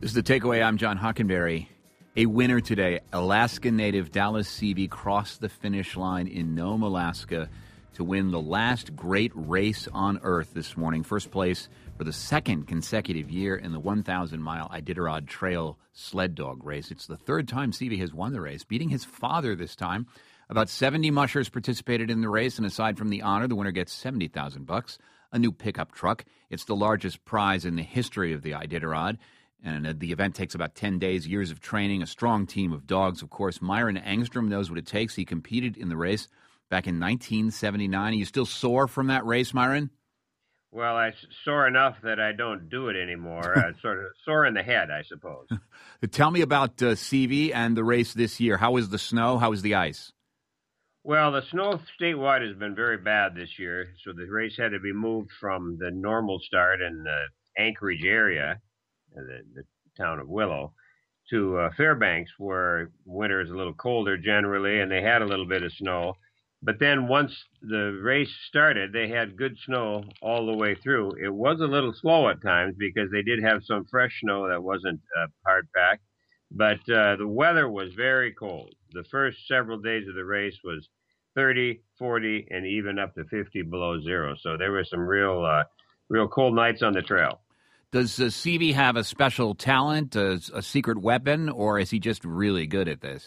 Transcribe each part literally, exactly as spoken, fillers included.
This is The Takeaway. I'm John Hockenberry. A winner today. Alaska native Dallas Seavey crossed the finish line in Nome, Alaska to win the last great race on Earth this morning. First place for the second consecutive year in the one thousand mile Iditarod Trail sled dog race. It's the third time Seavey has won the race, beating his father this time. About seventy mushers participated in the race, and aside from the honor, the winner gets seventy thousand bucks, a new pickup truck. It's the largest prize in the history of the Iditarod. And the event takes about ten days, years of training, a strong team of dogs. Of course, Myron Engstrom knows what it takes. He competed in the race back in nineteen seventy-nine. Are you still sore from that race, Myron? Well, I'm sore enough that I don't do it anymore. uh, sort of sore in the head, I suppose. Tell me about uh, Seavey and the race this year. How was the snow? How was the ice? Well, the snow statewide has been very bad this year, so the race had to be moved from the normal start in the Anchorage area, The, the town of Willow, to uh, Fairbanks, where winter is a little colder generally, and they had a little bit of snow. But then once the race started, they had good snow all the way through. It was a little slow at times because they did have some fresh snow that wasn't uh, hard packed, but uh, the weather was very cold. The first several days of the race was thirty, forty, and even up to fifty below zero. So there were some real, uh, real cold nights on the trail. Does uh, Seavey have a special talent, a, a secret weapon, or is he just really good at this?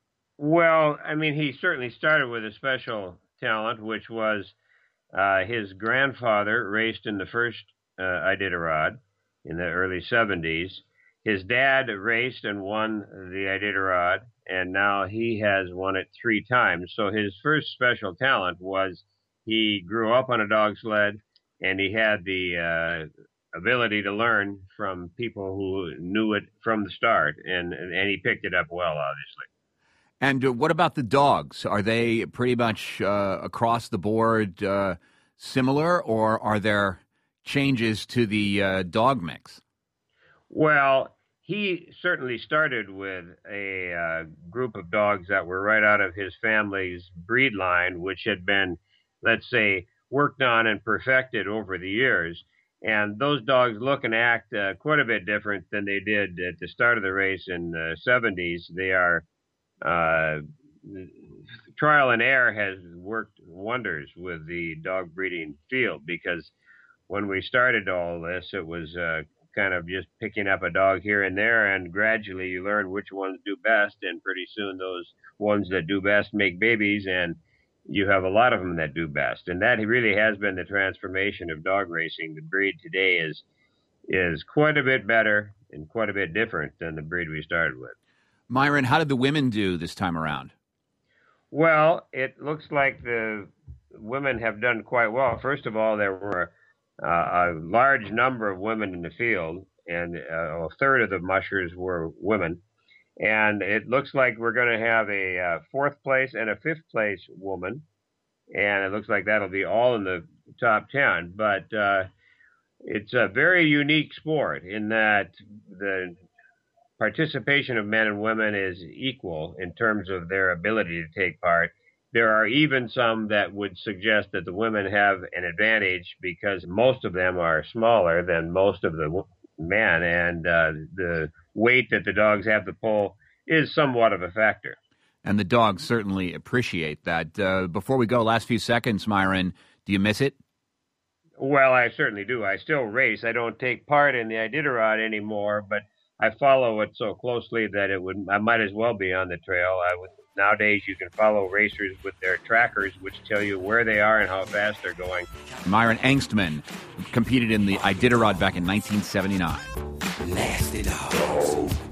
Well, I mean, he certainly started with a special talent, which was uh, his grandfather raced in the first uh, Iditarod in the early seventies. His dad raced and won the Iditarod, and now he has won it three times. So his first special talent was he grew up on a dog sled, and he had the uh, ability to learn from people who knew it from the start, and and he picked it up well, obviously. And uh, what about the dogs? Are they pretty much uh, across the board uh, similar, or are there changes to the uh, dog mix? Well, he certainly started with a uh, group of dogs that were right out of his family's breed line, which had been, let's say, worked on and perfected over the years. And those dogs look and act uh, quite a bit different than they did at the start of the race in the seventies. They are, uh, trial and error has worked wonders with the dog breeding field, because when we started all this, it was uh, kind of just picking up a dog here and there, and gradually you learn which ones do best, and pretty soon those ones that do best make babies, and you have a lot of them that do best. And that really has been the transformation of dog racing. The breed today is is quite a bit better and quite a bit different than the breed we started with. Myron, how did the women do this time around? Well, it looks like the women have done quite well. First of all, there were uh, a large number of women in the field, and uh, a third of the mushers were women. And it looks like we're going to have a uh, fourth place and a fifth place woman. And it looks like that'll be all in the top ten. But uh, it's a very unique sport in that the participation of men and women is equal in terms of their ability to take part. There are even some that would suggest that the women have an advantage because most of them are smaller than most of the men, and uh, the weight that the dogs have to pull is somewhat of a factor. And the dogs certainly appreciate that. Uh, before we go, last few seconds, Myron, do you miss it? Well, I certainly do. I still race. I don't take part in the Iditarod anymore, but I follow it so closely that it would I might as well be on the trail. I would Nowadays, you can follow racers with their trackers, which tell you where they are and how fast they're going. Myron Engstrom competed in the Iditarod back in nineteen seventy-nine. Nasty dogs.